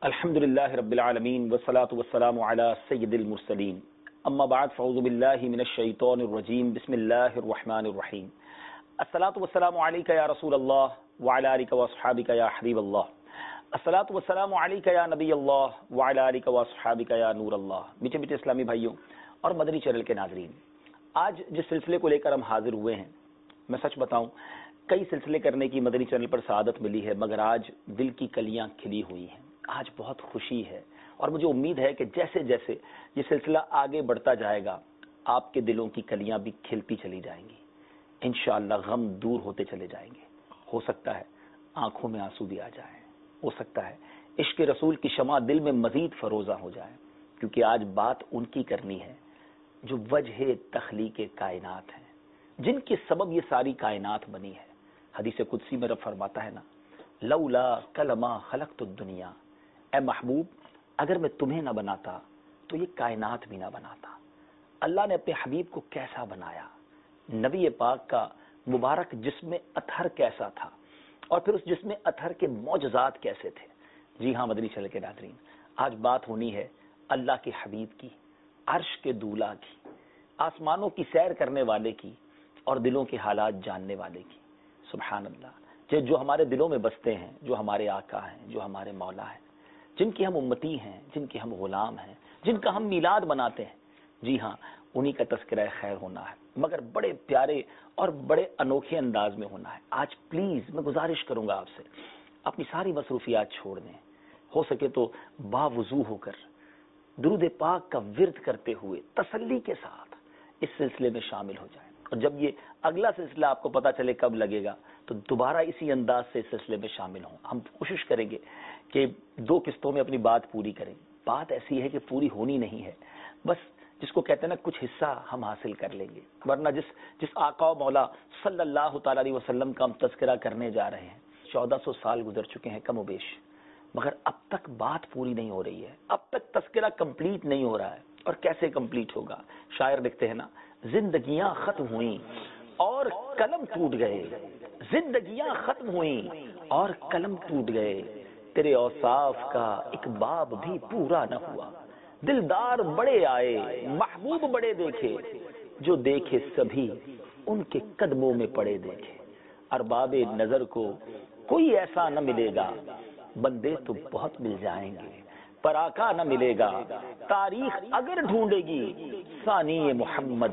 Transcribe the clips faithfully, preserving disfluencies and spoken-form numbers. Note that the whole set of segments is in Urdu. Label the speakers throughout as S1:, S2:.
S1: الحمد للہ رب العالمین والصلاة والسلام علی سید المرسلین اما بعد فاعوذ باللہ من الشیطان الرجیم بسم اللہ الرحمن الرحیم الصلاة والسلام علیک یا رسول اللہ وعلی آلک واصحابک یا حبیب اللہ الصلاة والسلام علیک یا نبی اللہ وعلی آلک واصحابک یا نور اللہ۔ میٹھے میٹھے اسلامی بھائیوں اور مدنی چینل کے ناظرین، آج جس سلسلے کو لے کر ہم حاضر ہوئے ہیں، میں سچ بتاؤں کئی سلسلے کرنے کی مدنی چینل پر سعادت ملی ہے، مگر آج دل کی کلیاں کھلی ہوئی ہیں، آج بہت خوشی ہے اور مجھے امید ہے کہ جیسے جیسے یہ سلسلہ آگے بڑھتا جائے گا آپ کے دلوں کی کلیاں بھی کھلتی چلی جائیں گی، انشاءاللہ غم دور ہوتے چلے جائیں گے۔ ہو سکتا ہے آنکھوں میں آنسو بھی آ جائیں، ہو سکتا ہے عشق رسول کی شمع دل میں مزید فروزہ ہو جائے، کیونکہ آج بات ان کی کرنی ہے جو وجہ تخلیق کائنات ہیں، جن کے سبب یہ ساری کائنات بنی ہے۔ حدیث قدسی میں رب فرماتا ہے نا، لولا کلمہ خلقت الدنیا، اے محبوب اگر میں تمہیں نہ بناتا تو یہ کائنات بھی نہ بناتا۔ اللہ نے اپنے حبیب کو کیسا بنایا، نبی پاک کا مبارک جسم اطہر کیسا تھا، اور پھر اس جسم اطہر کے معجزات کیسے تھے۔ جی ہاں مدنی چینل کے ناظرین، آج بات ہونی ہے اللہ کے حبیب کی، عرش کے دولہ کی، آسمانوں کی سیر کرنے والے کی اور دلوں کے حالات جاننے والے کی۔ سبحان اللہ، جو ہمارے دلوں میں بستے ہیں، جو ہمارے آقا ہیں، جو ہمارے مولا ہیں، جن کے ہم امتی ہیں، جن کے ہم غلام ہیں، جن کا ہم میلاد مناتے ہیں، جی ہاں انہی کا تذکرہ خیر ہونا ہے، مگر بڑے پیارے اور بڑے انوکھے انداز میں ہونا ہے۔ آج پلیز میں گزارش کروں گا آپ سے، اپنی ساری مصروفیات چھوڑ دیں، ہو سکے تو باوضو ہو کر درود پاک کا ورد کرتے ہوئے تسلی کے ساتھ اس سلسلے میں شامل ہو جائیں، اور جب یہ اگلا سلسلہ آپ کو پتا چلے کب لگے گا تو دوبارہ اسی انداز سے اس سلسلے میں شامل ہوں۔ ہم کوشش کریں گے کہ دو قسطوں میں اپنی بات پوری کریں۔ بات ایسی ہے کہ پوری ہونی نہیں ہے، بس جس کو کہتے ہیں نا کچھ حصہ ہم حاصل کر لیں گے، ورنہ جس جس آقا و مولا صلی اللہ تعالی علیہ وسلم کا ہم تذکرہ کرنے جا رہے ہیں، چودہ سو سال گزر چکے ہیں کم و بیش، مگر اب تک بات پوری نہیں ہو رہی ہے، اب تک تذکرہ کمپلیٹ نہیں ہو رہا ہے۔ اور کیسے کمپلیٹ ہوگا؟ شاعر لکھتے ہیں نا، زندگیاں ختم ہوئیں اور قلم ٹوٹ گئے، زندگیاں ختم ہوئیں اور قلم ٹوٹ گئے، تیرے اوصاف کا ایک باب بھی پورا نہ ہوا، دلدار بڑے آئے محبوب بڑے دیکھے، جو دیکھے سبھی ان کے قدموں میں پڑے دیکھے، ارباب نظر کو کوئی ایسا نہ ملے گا، بندے تو بہت مل جائیں گے پر آقا نہ ملے گا، تاریخ اگر ڈھونڈے گی ثانی محمد،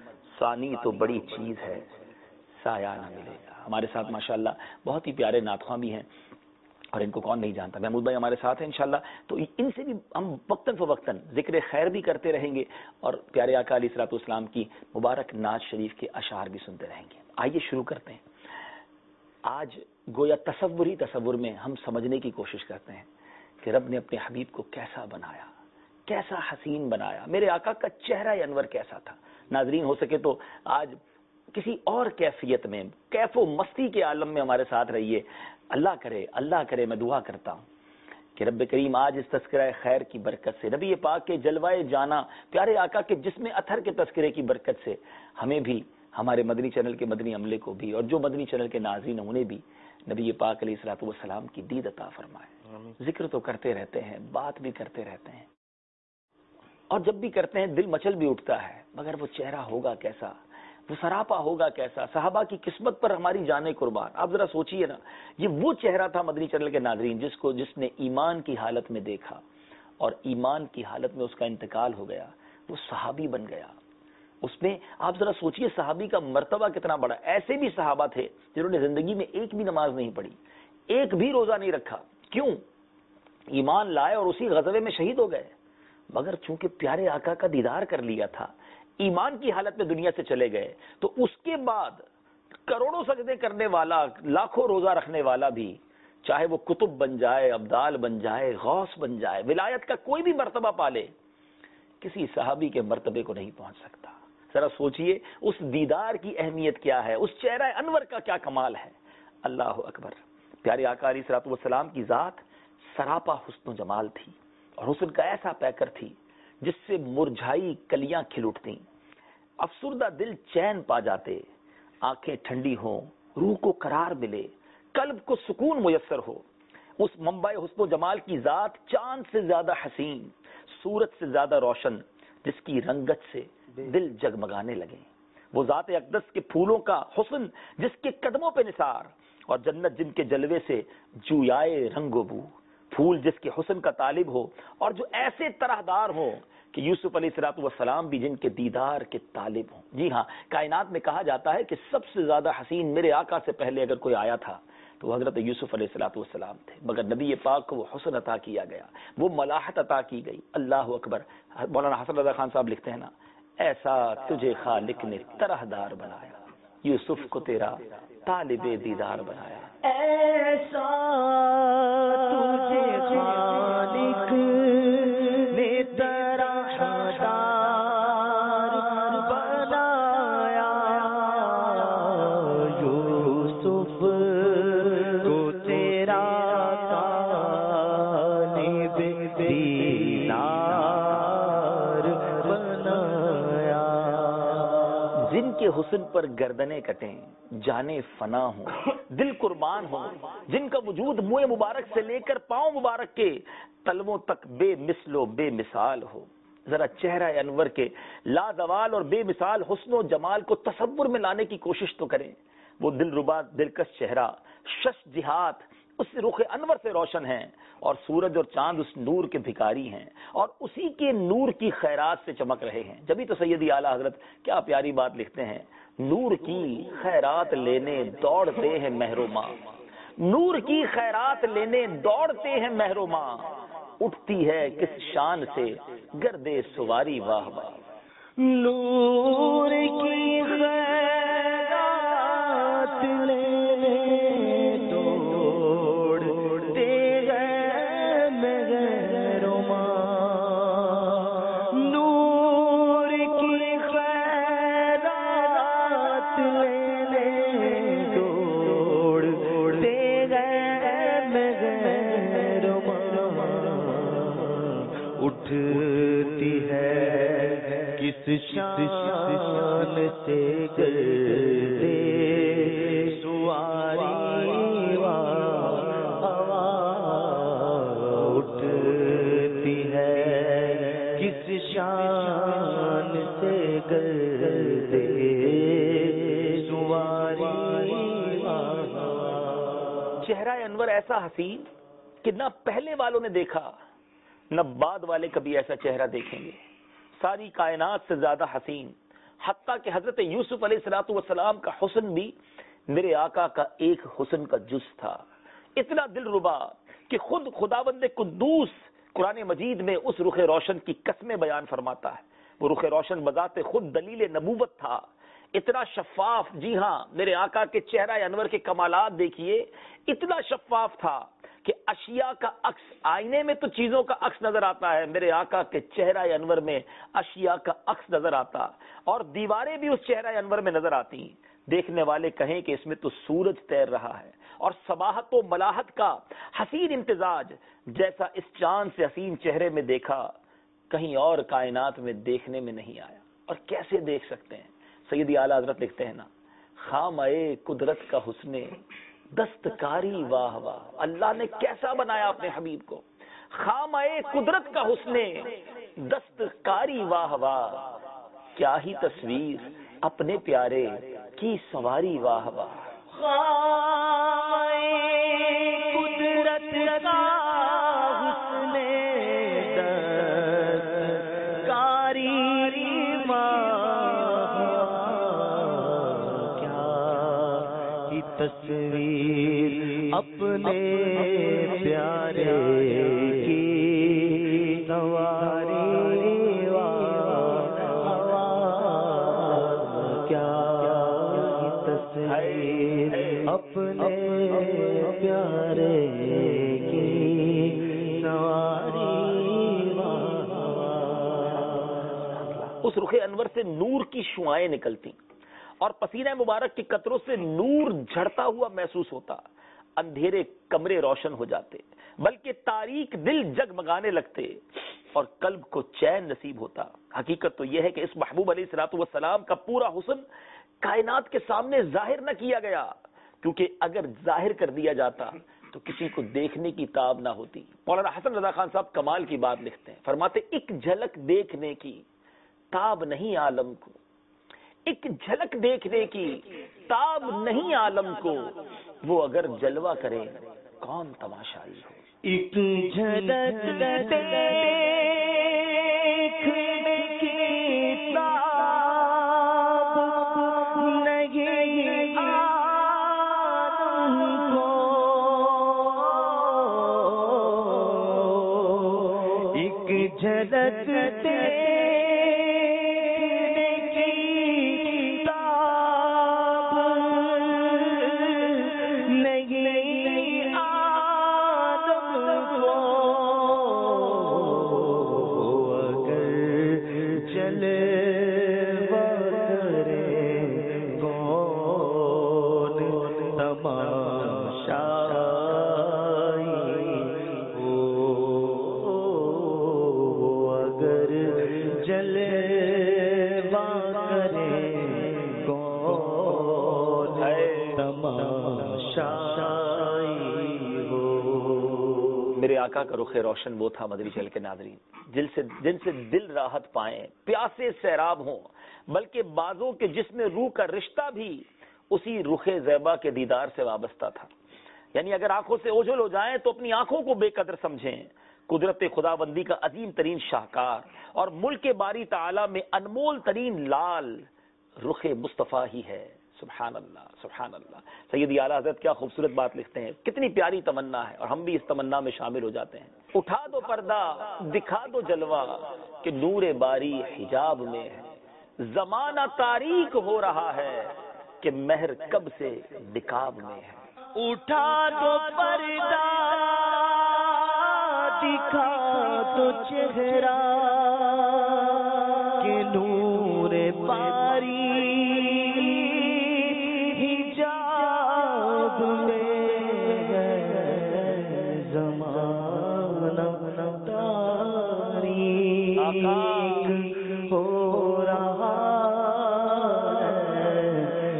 S1: ثانی تو بڑی چیز ہے، سایہ نہ ملے گا۔ ہمارے ساتھ ماشاءاللہ بہت ہی پیارے نعت خواں بھی ہیں، اور ان کو کون نہیں جانتا، محمود بھائی ہمارے ساتھ ہیں انشاءاللہ، تو ان سے بھی ہم وقتاً فوقتاً ذکر خیر بھی کرتے رہیں گے اور پیارے آقا علیہ الصلوۃ والسلام کی مبارک نعت شریف کے اشعار بھی سنتے رہیں گے۔ آئیے شروع کرتے ہیں۔ آج گویا تصور ہی تصور میں ہم سمجھنے کی کوشش کرتے ہیں کہ رب نے اپنے حبیب کو کیسا بنایا، کیسا حسین بنایا، میرے آقا کا چہرہ انور کیسا تھا۔ ناظرین ہو سکے تو آج کسی اور کیفیت میں، کیف و مستی کے عالم میں ہمارے ساتھ رہیے۔ اللہ کرے اللہ کرے میں دعا کرتا ہوں کہ رب کریم آج اس تذکرہ خیر کی برکت سے، نبی پاک کے جلوائے جانا، پیارے آقا کے جسم اطہر کے تذکرے کی برکت سے ہمیں بھی، ہمارے مدنی چینل کے مدنی عملے کو بھی، اور جو مدنی چینل کے ناظرین انہیں بھی نبی پاک علیہ الصلوۃ والسلام کی دید عطا فرمائے۔ ذکر تو کرتے رہتے ہیں، بات بھی کرتے رہتے ہیں، اور جب بھی کرتے ہیں دل مچل بھی اٹھتا ہے، مگر وہ چہرہ ہوگا کیسا، وہ سراپا ہوگا کیسا، صحابہ کی قسمت پر ہماری جانیں قربان۔ آپ ذرا سوچئے نا، یہ وہ چہرہ تھا مدنی چینل کے ناظرین جس کو جس نے ایمان کی حالت میں دیکھا اور ایمان کی حالت میں اس کا انتقال ہو گیا، وہ صحابی بن گیا۔ اس میں آپ ذرا سوچئے صحابی کا مرتبہ کتنا بڑا۔ ایسے بھی صحابہ تھے جنہوں نے زندگی میں ایک بھی نماز نہیں پڑھی، ایک بھی روزہ نہیں رکھا، کیوں؟ ایمان لائے اور اسی غزوے میں شہید ہو گئے، مگر چونکہ پیارے آقا کا دیدار کر لیا تھا، ایمان کی حالت میں دنیا سے چلے گئے، تو اس کے بعد کروڑوں سجدے کرنے والا، لاکھوں روزہ رکھنے والا بھی، چاہے وہ قطب بن جائے، ابدال بن جائے، غوث بن جائے، ولایت کا کوئی بھی مرتبہ پالے، کسی صحابی کے مرتبے کو نہیں پہنچ سکتا۔ ذرا سوچئے اس دیدار کی اہمیت کیا ہے، اس چہرہ انور کا کیا کمال ہے۔ اللہ اکبر۔ پیارے آقا علیہ الصلوۃ والسلام کی ذات سراپا حسن و جمال تھی، اور حسن کا ایسا پیکر تھی جس سے مرجھائی کلیاں کھل اٹھتیں، افسردہ دل چین پا جاتے، آنکھیں ٹھنڈی ہوں، روح کو قرار ملے، قلب کو سکون میسر ہو۔ اس منبع حسن و جمال کی ذات چاند سے زیادہ حسین، سورج سے زیادہ روشن، جس کی رنگت سے دل جگمگانے لگے، وہ ذات اقدس کے پھولوں کا حسن جس کے قدموں پہ نثار، اور جنت جن کے جلوے سے جویائے رنگ و بو، پھول جس کے حسن کا طالب ہو اور جو ایسے طرحدار ہو کہ یوسف علیہ الصلوۃ والسلام بھی جن کے دیدار کے طالب ہوں۔ جی ہاں، کائنات میں کہا جاتا ہے کہ سب سے زیادہ حسین میرے آقا سے پہلے اگر کوئی آیا تھا تو وہ حضرت یوسف علیہ الصلوۃ والسلام تھے، مگر نبی پاک کو وہ حسن عطا کیا گیا، وہ ملاحت عطا کی گئی۔ اللہ اکبر۔ مولانا حسن رضا خان صاحب لکھتے ہیں نا، ایسا تجھے خالق نے طرحدار بنایا، یوسف کو تیرا طالب دیدار بنایا،
S2: ایسا تجھے خالق نے طرحدار بنایا، یوسف کو تیرا طالب دیدار بنایا،
S1: جن کے حسن پر گردنیں کٹیں، جانیں فنا ہوں، دل قربان ہوں، جن کا وجود منہ مبارک سے لے کر پاؤں مبارک کے تلووں تک بے مثل و بے مثال ہو۔ ذرا چہرہ انور کے لازوال اور بے مثال حسن و جمال کو تصور میں لانے کی کوشش تو کریں۔ وہ دل ربا دلکش چہرہ شش جہات اس رخ انور سے روشن ہیں، اور سورج اور چاند اس نور کے بھکاری ہیں، اور اسی کے نور کی خیرات سے چمک رہے ہیں۔ جبھی تو سیدی اعلیٰ حضرت کیا پیاری بات لکھتے ہیں، نور کی خیرات لینے دوڑتے ہیں مہروماں، نور کی خیرات لینے دوڑتے ہیں مہروماں، اٹھتی ہے کس شان سے گردے سواری واہ واہ،
S2: نور کی خیرات لینے دوڑتے ہیں مہروماں، نور کی خیرات لینے دوڑتے ہیں مہروماں، اٹھتی ہے کس شان سے گردے سواری ہوا، اٹھتی ہے کس شان سے گردے سواری ہوا۔
S1: چہرہ انور ایسا حسین کہ نہ پہلے والوں نے دیکھا نہ بعد والے کبھی ایسا چہرہ دیکھیں گے، ساری کائنات سے زیادہ حسین، حتیٰ کہ حضرت یوسف علیہ الصلوۃ والسلام کا حسن بھی میرے آقا کا ایک حسن کا جز تھا، اتنا دل ربا کہ خود خداوند قدوس قرآن مجید میں اس رخ روشن کی قسمیں بیان فرماتا ہے۔ وہ رخ روشن بذات خود دلیل نبوت تھا، اتنا شفاف۔ جی ہاں، میرے آقا کے چہرہ انور کے کمالات دیکھیے، اتنا شفاف تھا کہ اشیاء کا عکس، آئینے میں تو چیزوں کا عکس نظر آتا ہے، میرے آقا کے چہرہ انور میں اشیاء کا عکس نظر آتا، اور دیواریں بھی اس چہرہ انور میں نظر آتی، دیکھنے والے کہیں کہ اس میں تو سورج تیر رہا ہے، اور صباحت و ملاحت کا حسین امتزاج جیسا اس چاند سے حسین چہرے میں دیکھا کہیں اور کائنات میں دیکھنے میں نہیں آیا۔ اور کیسے دیکھ سکتے ہیں؟ سیدی اعلیٰ حضرت لکھتے ہیں نا، خامئے قدرت کا حسن دستکاری واہ واہ، اللہ نے کیسا بنایا اپنے حبیب کو، خامئے قدرت کا حسن دستکاری واہ واہ، کیا ہی تصویر اپنے پیارے کی سواری واہ واہ،
S2: خامئے قدرت کا حسن دستکاری تصویر اپنے پیارے کی سواری کیا تصویر اپنے پیارے کی سواری۔
S1: اس رخ انور سے نور کی شعائیں نکلتی اور پسینہ مبارک کے قطروں سے نور جھڑتا ہوا محسوس ہوتا، اندھیرے کمرے روشن ہو جاتے، بلکہ تاریک دل جگمگانے لگتے اور قلب کو چین نصیب ہوتا۔ حقیقت تو یہ ہے کہ اس محبوب علیہ الصلوۃ والسلام کا پورا حسن کائنات کے سامنے ظاہر نہ کیا گیا، کیونکہ اگر ظاہر کر دیا جاتا تو کسی کو دیکھنے کی تاب نہ ہوتی. مولانا حسن رضا خان صاحب کمال کی بات لکھتے ہیں, فرماتے ایک جھلک دیکھنے کی تاب نہیں عالم کو, ایک جھلک دیکھنے کی تاب نہیں عالم کو, وہ اگر جلوہ کرے کون تماشائی ہو.
S2: ایک جھلک دیکھنے کی تاب نہیں عالم کو, ایک جھلک دیکھنے کی تاب نہیں عالم کو, اگر جلوہ کرے کون تماشائی ہو, اگر جلوہ کرے کون تماشائی ہو.
S1: میرے آقا کا رخ روشن وہ تھا مدنی چینل کے ناظرین, جن سے جن سے دل راحت پائیں, پیاسے سیراب ہوں, بلکہ بعضوں کے جسم روح کا رشتہ بھی اسی رخ زیبا کے دیدار سے وابستہ تھا. یعنی اگر آنکھوں سے اوجھل ہو جائیں تو اپنی آنکھوں کو بے قدر سمجھیں. قدرت خداوندی کا عظیم ترین شاہکار اور ملک باری تعالی میں انمول ترین لال رخ مصطفیٰ ہی ہے. سبحان اللہ سبحان اللہ. سیدی اعلیٰ حضرت کیا خوبصورت بات لکھتے ہیں, کتنی پیاری تمنا ہے, اور ہم بھی اس تمنا میں شامل ہو جاتے ہیں. اٹھا دو پردہ دکھا دو جلوہ کہ نور باری حجاب میں ہے, زمانہ تاریک ہو رہا ہے کہ مہر کب سے نقاب میں ہے.
S2: اٹھا دو پردہ دکھا دو چہرہ کہ نور باری حجاب میں ہے, زمانہ تاریک ہو رہا ہے,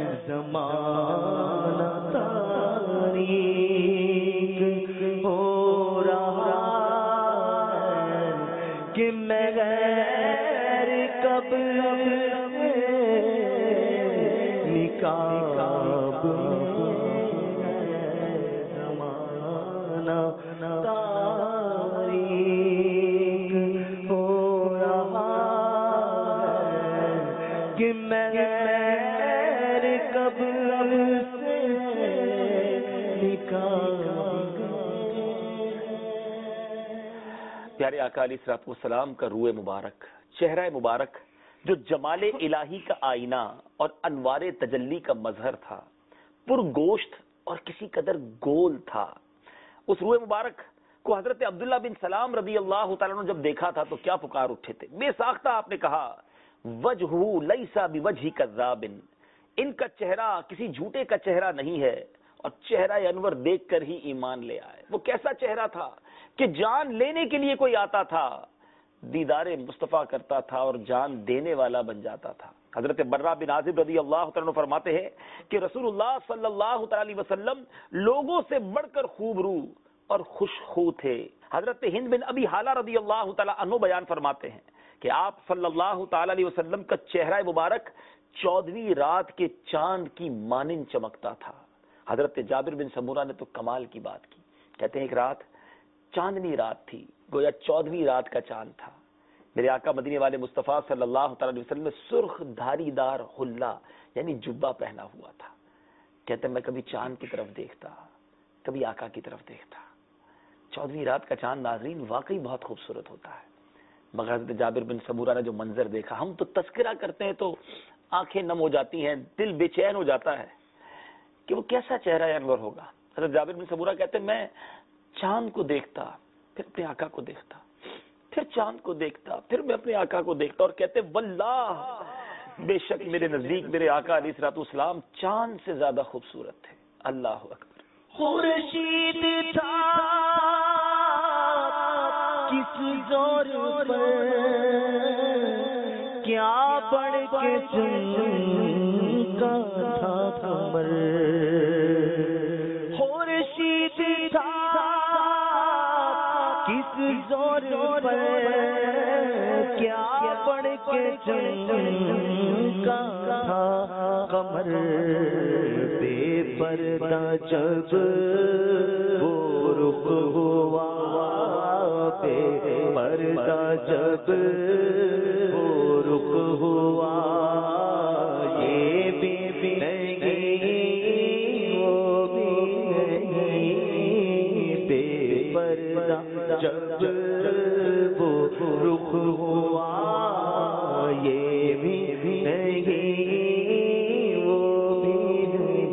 S2: زمانہ تاریک ہو رہا ہے کہ مغیر کب نقاب ہے, زمانہ تاریک ہو رہا ہے کہ مغیر کب سے نقاب.
S1: پیارے آقا علیہ الصلوۃ والسلام کا روح مبارک, چہرہ مبارک جو جمال الہی کا آئینہ اور انوار تجلی کا مظہر تھا, پر گوشت اور کسی قدر گول تھا. اس روح مبارک کو حضرت عبداللہ بن سلام رضی اللہ تعالیٰ عنہ جب دیکھا تھا تو کیا پکار اٹھے تھے. بے ساختہ آپ نے کہا, وجہہ لیسا بوجہ کذاب, ان کا چہرہ کسی جھوٹے کا چہرہ نہیں ہے, اور چہرہ انور دیکھ کر ہی ایمان لے آئے. وہ کیسا چہرہ تھا کہ جان لینے کے لیے کوئی آتا تھا, دیدار مصطفیٰ کرتا تھا اور جان دینے والا بن جاتا تھا. حضرت برہ بن عازب رضی اللہ تعالیٰ عنہ فرماتے ہیں کہ رسول اللہ صلی اللہ تعالی وسلم لوگوں سے بڑھ کر خوب روح اور خوش خو تھے. حضرت ہند بن ابی حالہ رضی اللہ تعالیٰ عنہ بیان فرماتے ہیں کہ آپ صلی اللہ تعالی علیہ وسلم کا چہرہ مبارک چودہویں رات کے چاند کی مانند چمکتا تھا. حضرت جابر بن سمورہ نے تو کمال کی بات کی, کہتے ہیں ایک رات چاندنی رات تھی, گویا چودہویں رات کا چاند تھا. میرے آقا مدینے والے مصطفیٰ صلی اللہ تعالی علیہ وسلم نے سرخ دھاری دار حلہ یعنی جبہ پہنا ہوا تھا. کہتے ہیں میں کبھی چاند کی طرف دیکھتا, کبھی آقا کی طرف دیکھتا. چودہویں رات کا چاند ناظرین واقعی بہت خوبصورت ہوتا ہے. مگر حضرت جابر بن سمورہ نے جو منظر دیکھا, ہم تو تذکرہ کرتے ہیں تو آنکھیں نم ہو جاتی ہیں, دل بے چین ہو جاتا ہے کہ وہ کیسا چہرہ انور ہوگا. حضرت جابر بن سمورہ کہتے ہیں میں چاند کو دیکھتا, پھر اپنے آقا کو دیکھتا, پھر چاند کو دیکھتا, پھر میں اپنے آقا کو دیکھتا, اور کہتے واللہ بے شک میرے نزدیک میرے آقا علیہ الصلوۃ والسلام چاند سے زیادہ خوبصورت تھے. اللہ اکبر.
S2: خورشید تھا کس زور پر کیا بڑھ کے چمکا تھا قمر. خورشید تھا زور پر کیا پڑھ کے چمکا تھا قمر بے پردہ جب وہ رخ ہوا بے پردہ جب وہ رخ ہوا یہ بھی بھی نہیں وہ بھی نہیں بے پردہ جب وہ رخ ہوا یہ بھی بھی نہیں وہ بھی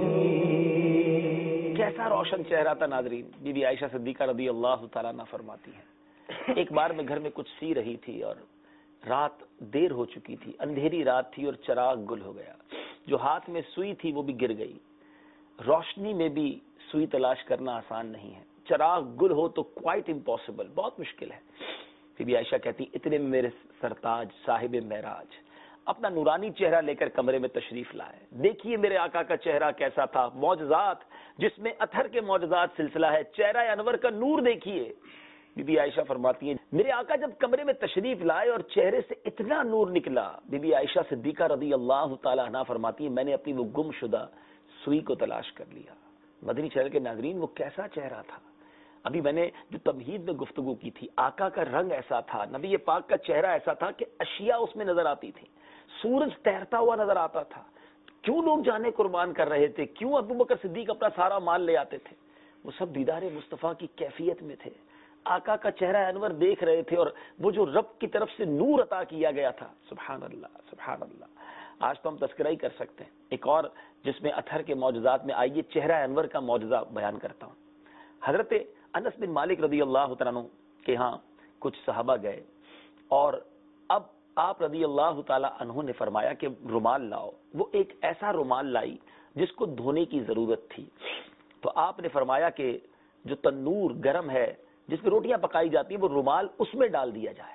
S2: نہیں.
S1: کیسا روشن چہرہ تھا ناظرین. بی بی عائشہ صدیقہ رضی اللہ تعالیٰ عنہ فرماتی ہیں ایک بار میں گھر میں کچھ سی رہی تھی اور رات دیر ہو چکی تھی, اندھیری رات تھی اور چراغ گل ہو گیا. جو ہاتھ میں سوئی تھی وہ بھی گر گئی. روشنی میں بھی سوئی تلاش کرنا آسان نہیں ہے, چراغ گل ہو تو کوائٹ امپاسبل, بہت مشکل ہے. بی بی عائشہ کہتی اتنے میں میرے سرتاج صاحب معراج اپنا نورانی چہرہ لے کر کمرے میں تشریف لائے. دیکھیے میرے آقا کا چہرہ کیسا تھا, معجزات جس میں اطہر کے معجزات سلسلہ ہے, چہرہ انور کا نور دیکھیے. بی بی عائشہ فرماتی ہیں میرے آقا جب کمرے میں تشریف لائے اور چہرے سے اتنا نور نکلا, بی بی عائشہ صدیقہ رضی اللہ تعالی عنہ فرماتی ہیں میں نے اپنی وہ گم شدہ سوئی کو تلاش کر لیا. مدنی چینل کے ناظرین وہ کیسا چہرہ تھا. ابھی میں نے جو تمہید میں گفتگو کی تھی, آقا کا رنگ ایسا تھا, نبی پاک کا چہرہ ایسا تھا کہ اشیاء اس میں نظر آتی تھی, سورج تیرتا ہوا نظر آتا تھا. کیوں لوگ جانے قربان کر رہے تھے, کیوں ابو بکر صدیق اپنا سارا مال لے آتے تھے, وہ سب دیدار مصطفیٰ کی کیفیت میں تھے. آقا کا چہرہ انور دیکھ رہے تھے اور وہ جو رب کی طرف سے نور عطا کیا گیا تھا. سبحان اللہ سبحان اللہ. آج تو ہم تذکرہ ہی کر سکتے ہیں. ایک اور جس میں اطہر کے معجزات میں آئیے چہرہ انور کا معجزہ بیان کرتا ہوں. حضرت انس بن مالک رضی اللہ تعالیٰ عنہ کے ہاں کچھ صحابہ گئے اور اب آپ رضی اللہ تعالیٰ عنہ نے فرمایا کہ رومال لاؤ. وہ ایک ایسا رومال لائی جس کو دھونے کی ضرورت تھی. تو آپ نے فرمایا کہ جو تنور گرم ہے جس پہ روٹیاں پکائی جاتی ہیں وہ رومال اس میں ڈال دیا جائے.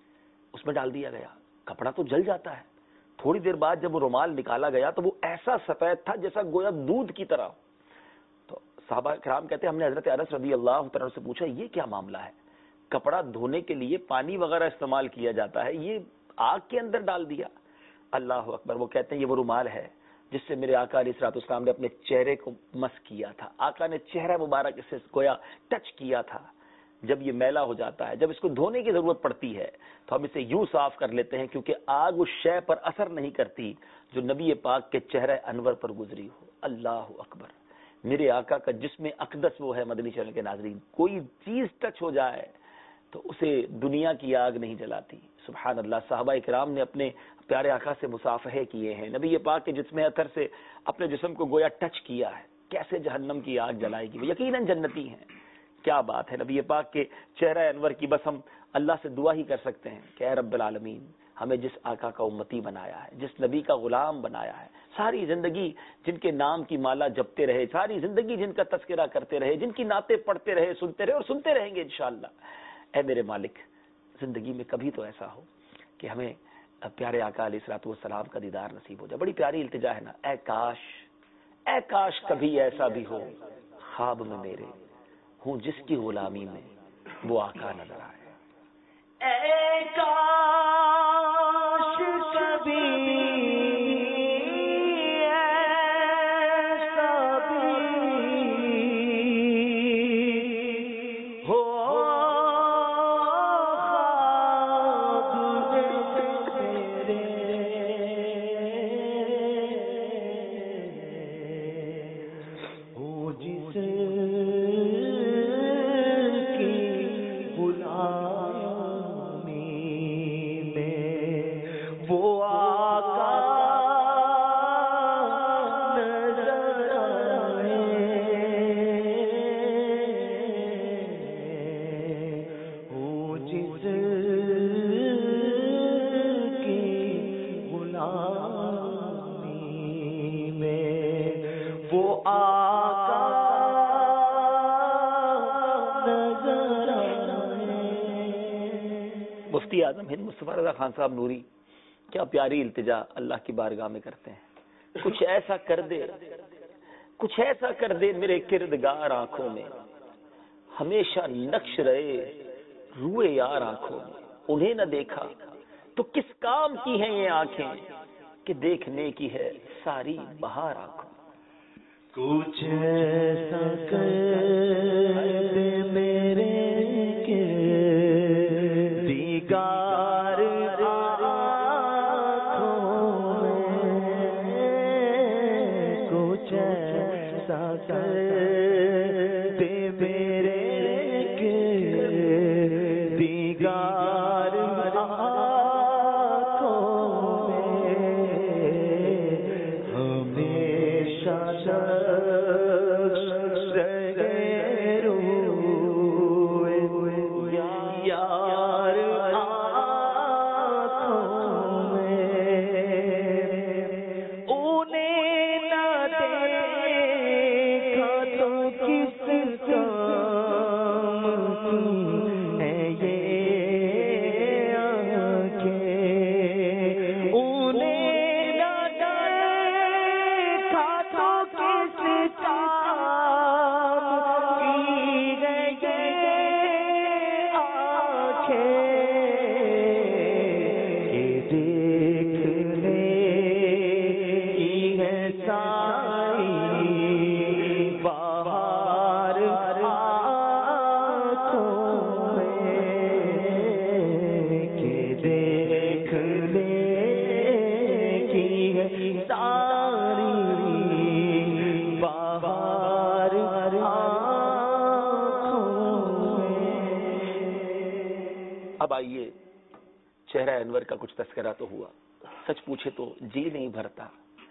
S1: اس میں ڈال دیا گیا. کپڑا تو جل جاتا ہے. تھوڑی دیر بعد جب وہ رومال نکالا گیا تو وہ ایسا سفید تھا جیسا گویا دودھ کی طرح. تو صحابہ کرام کہتے ہیں ہم نے حضرت انس رضی اللہ تعالیٰ سے پوچھا یہ کیا معاملہ ہے, کپڑا دھونے کے لیے پانی وغیرہ استعمال کیا جاتا ہے, یہ آگ کے اندر ڈال دیا. اللہ اکبر. وہ کہتے ہیں یہ وہ رومال ہے جس سے میرے آقا علیہ الصلوۃ والسلام نے اپنے چہرے کو مس کیا تھا. آقا نے چہرہ مبارک سے گویا ٹچ کیا تھا. جب یہ میلا ہو جاتا ہے, جب اس کو دھونے کی ضرورت پڑتی ہے تو ہم اسے یوں صاف کر لیتے ہیں کیونکہ آگ اس شے پر اثر نہیں کرتی جو نبی پاک کے چہرہ انور پر گزری ہو. اللہ اکبر. میرے آقا کا جسم اقدس وہ ہے مدنی چینل کے ناظرین, کوئی چیز ٹچ ہو جائے تو اسے دنیا کی آگ نہیں جلاتی. سبحان اللہ. صحابہ کرام نے اپنے پیارے آقا سے مصافحے کیے ہیں, نبی پاک کے جسم اطہر سے اپنے جسم کو گویا ٹچ کیا ہے. کیسے جہنم کی آگ جلائے گی, وہ یقیناً جنتی ہیں. کیا بات ہے. نبی پاک کے چہرہ انور کی بس ہم اللہ سے دعا ہی کر سکتے ہیں کہ اے رب العالمین ہمیں جس آقا کا امتی بنایا ہے, جس نبی کا غلام بنایا ہے, ساری زندگی جن کے نام کی مالا جپتے رہے, ساری زندگی جن کا تذکرہ کرتے رہے, جن کی نعتیں پڑھتے رہے, سنتے رہے اور سنتے رہیں گے انشاءاللہ. اے میرے مالک زندگی میں کبھی تو ایسا ہو کہ ہمیں پیارے آقا علیہ الصلوۃ والسلام کا دیدار نصیب ہو جائے. بڑی پیاری التجا ہے نا, اے کاش اے کاش کبھی ایسا بھی ہو خواب میں میرے ہوں جس کی غلامی میں وہ آقا نظر آئے.
S2: اے کاش کبھی ایسا بھی ہو خواب میرے ہوں جس
S1: مفتی اعظم ہند مصطفیٰ رضا خان صاحب نوری کیا پیاری التجا اللہ کی بارگاہ میں کرتے ہیں. کچھ ایسا کر دے کچھ ایسا کر دے میرے کردگار آنکھوں میں, ہمیشہ نقش رہے روئے یار آنکھوں میں، انہیں نہ دیکھا تو کس کام کی ہیں یہ آنکھیں کہ دیکھنے کی ہے ساری بہار آنکھوں۔
S2: کچھ ایسا کر دے میرے کہ دیگر آنکھوں میں، کچھ ایسا کر دے میرے کہ دیگر آنکھوں میں ہمیشہ
S1: اب آئیے، چہرہ انور کا کچھ تذکرہ تو ہوا، سچ پوچھے تو جی نہیں بھرتا،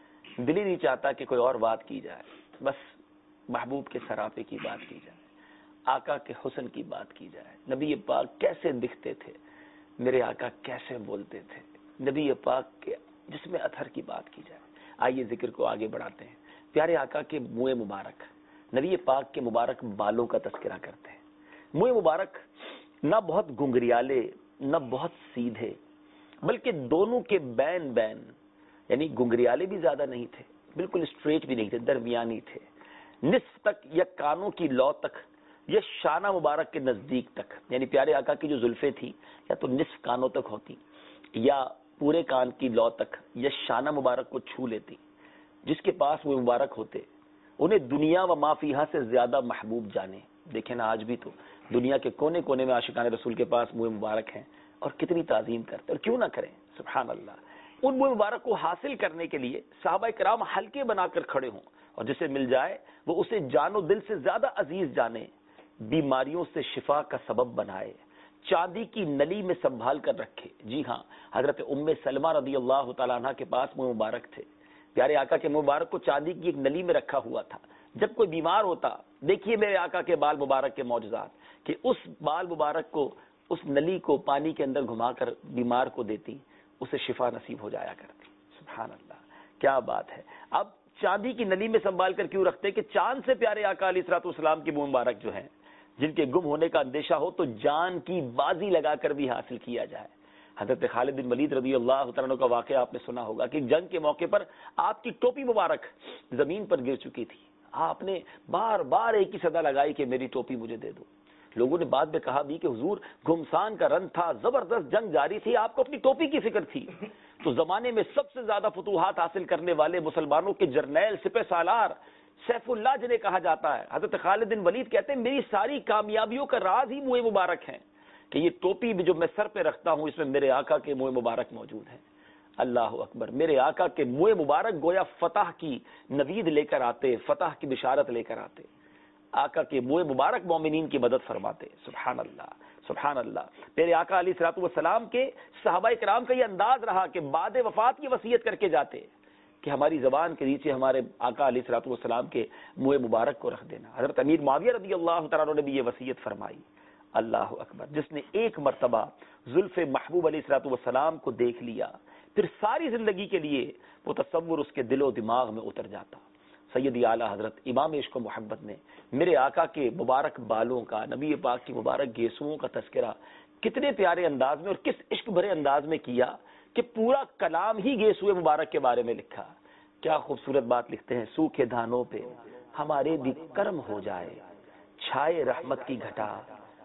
S1: دل ہی نہیں چاہتا کہ کوئی اور بات کی جائے، بس محبوب کے سراپے کی بات کی جائے، آقا کے حسن کی بات کی جائے، نبی پاک کیسے دکھتے تھے، میرے آقا کیسے بولتے تھے، نبی پاک کے جسم اطہر کی بات کی جائے۔ آئیے ذکر کو آگے بڑھاتے ہیں، پیارے آقا کے منہ مبارک، نبی پاک کے مبارک بالوں کا تذکرہ کرتے ہیں۔ منہ مبارک نہ بہت گنگریالے نہ بہت سیدھے، بلکہ دونوں کے بین بین، یعنی گنگریالے بھی زیادہ نہیں تھے، بالکل اسٹریٹ بھی نہیں تھے، درمیانی تھے، نصف تک یا کانوں کی لو تک یا شانہ مبارک کے نزدیک تک، یعنی پیارے آقا کی جو زلفیں تھی یا تو نصف کانوں تک ہوتی یا پورے کان کی لو تک یا شانہ مبارک کو چھو لیتی۔ جس کے پاس وہ مبارک ہوتے انہیں دنیا و ما فیہا سے زیادہ محبوب جانے۔ دیکھیں نا، آج بھی تو دنیا کے کونے کونے میں عاشقان رسول کے پاس منہ مبارک ہیں اور کتنی تعظیم کرتے، اور کیوں نہ کریں، سبحان اللہ۔ ان منہ مبارک کو حاصل کرنے کے لیے صحابہ کرام حلقے بنا کر کھڑے ہوں، اور جسے مل جائے وہ اسے جان و دل سے زیادہ عزیز جانے، بیماریوں سے شفا کا سبب بنائے، چاندی کی نلی میں سنبھال کر رکھے۔ جی ہاں، حضرت ام سلمہ رضی اللہ تعالیٰ عنہ کے پاس منہ مبارک تھے، پیارے آقا کے منہ مبارک کو چاندی کی ایک نلی میں رکھا ہوا تھا۔ جب کوئی بیمار ہوتا، دیکھیے میرے آقا کے بال مبارک کے معجزات، کہ اس بال مبارک کو، اس نلی کو پانی کے اندر گھما کر بیمار کو دیتی، اسے شفا نصیب ہو جایا کرتی۔ سبحان اللہ، کیا بات ہے۔ اب چاندی کی نلی میں سنبھال کر کیوں رکھتے کہ چاند سے پیارے آقا علیہ الصلوۃ والسلام کے منہ مبارک جو ہیں، جن کے گم ہونے کا اندیشہ ہو تو جان کی بازی لگا کر بھی حاصل کیا جائے۔ حضرت خالد بن ولید رضی اللہ تعالیٰ عنہ کا واقعہ آپ نے سنا ہوگا کہ جنگ کے موقع پر آپ کی ٹوپی مبارک زمین پر گر چکی تھی، آپ نے بار بار ایک ہی صدا لگائی کہ میری ٹوپی مجھے دے دو۔ لوگوں نے بعد میں کہا بھی کہ حضور گھمسان کا رن تھا، زبردست جنگ جاری تھی، آپ کو اپنی ٹوپی کی فکر تھی۔ تو زمانے میں سب سے زیادہ فتوحات حاصل کرنے والے مسلمانوں کے جرنیل سپہ سالار سیف اللہ جنہیں کہا جاتا ہے، حضرت خالد بن ولید کہتے ہیں میری ساری کامیابیوں کا راز ہی منہ مبارک ہیں، کہ یہ ٹوپی بھی جو میں سر پہ رکھتا ہوں اس میں میرے آقا کے منہ مبارک موجود ہیں۔ اللہ اکبر، میرے آقا کے منہ مبارک گویا فتح کی نوید لے کر آتے، فتح کی بشارت لے کر آتے، آقا کے منہ مبارک مومنین کی مدد فرماتے۔ سبحان اللہ، سبحان اللہ۔ میرے آقا علیہ الصلوۃ والسلام کے صحابہ کرام کا یہ انداز رہا کہ بعد وفات کی وصیت کر کے جاتے کہ ہماری زبان کے نیچے ہمارے آقا علیہ الصلوۃ والسلام کے منہ مبارک کو رکھ دینا۔ حضرت امیر معاویہ رضی اللہ تعالیٰ عنہ نے بھی یہ وصیت فرمائی۔ اللہ اکبر، جس نے ایک مرتبہ زلف محبوب علیہ الصلوۃ والسلام کو دیکھ لیا پھر ساری زندگی کے لیے وہ تصور اس کے دل و دماغ میں اتر جاتا۔ سیدی اعلیٰ حضرت امام عشق و محبت نے میرے آقا کے مبارک بالوں کا، نبی پاک کی مبارک گیسوؤں کا تذکرہ کتنے پیارے انداز میں اور کس عشق بھرے انداز میں کیا کہ پورا کلام ہی گیسوئے مبارک کے بارے میں لکھا۔ کیا خوبصورت بات لکھتے ہیں، سوکھے دھانوں پہ ہمارے بھی کرم ہو جائے، چھائے رحمت کی گھٹا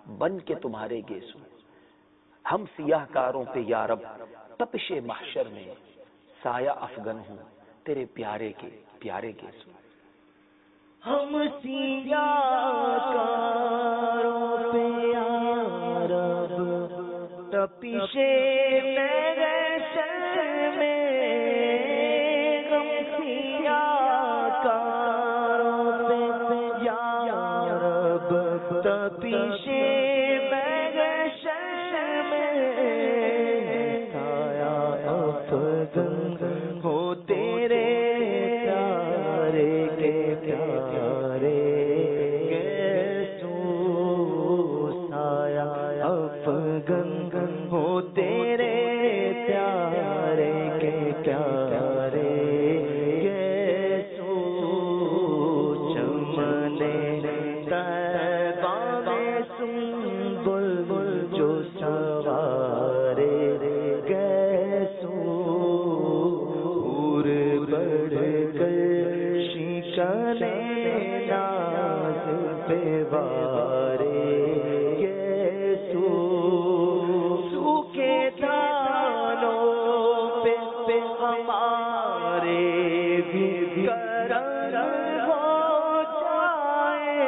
S1: بن کے تمہارے گیسو، ہم سیاہ کاروں پہ یا رب تپش محشر میں سایہ افغن ہوں تیرے پیارے کے پیارے گیسو۔
S2: ہم سیاہ کاروں پہ یا رب تپش محشر میں، ہم سیاہ کاروں پہ یا رب تپش ہو تیرے پیارے کے پیارے گیسو، سایہ افغن ہو تیرے پیارے کے پیارے گیسو، چمنے طیبہ میں سنبل جو سوارے گیسو، ناز پہ بارے گیسو، سوکھے دانوں پہ پہ ہمارے بھی کرم ہو جائے،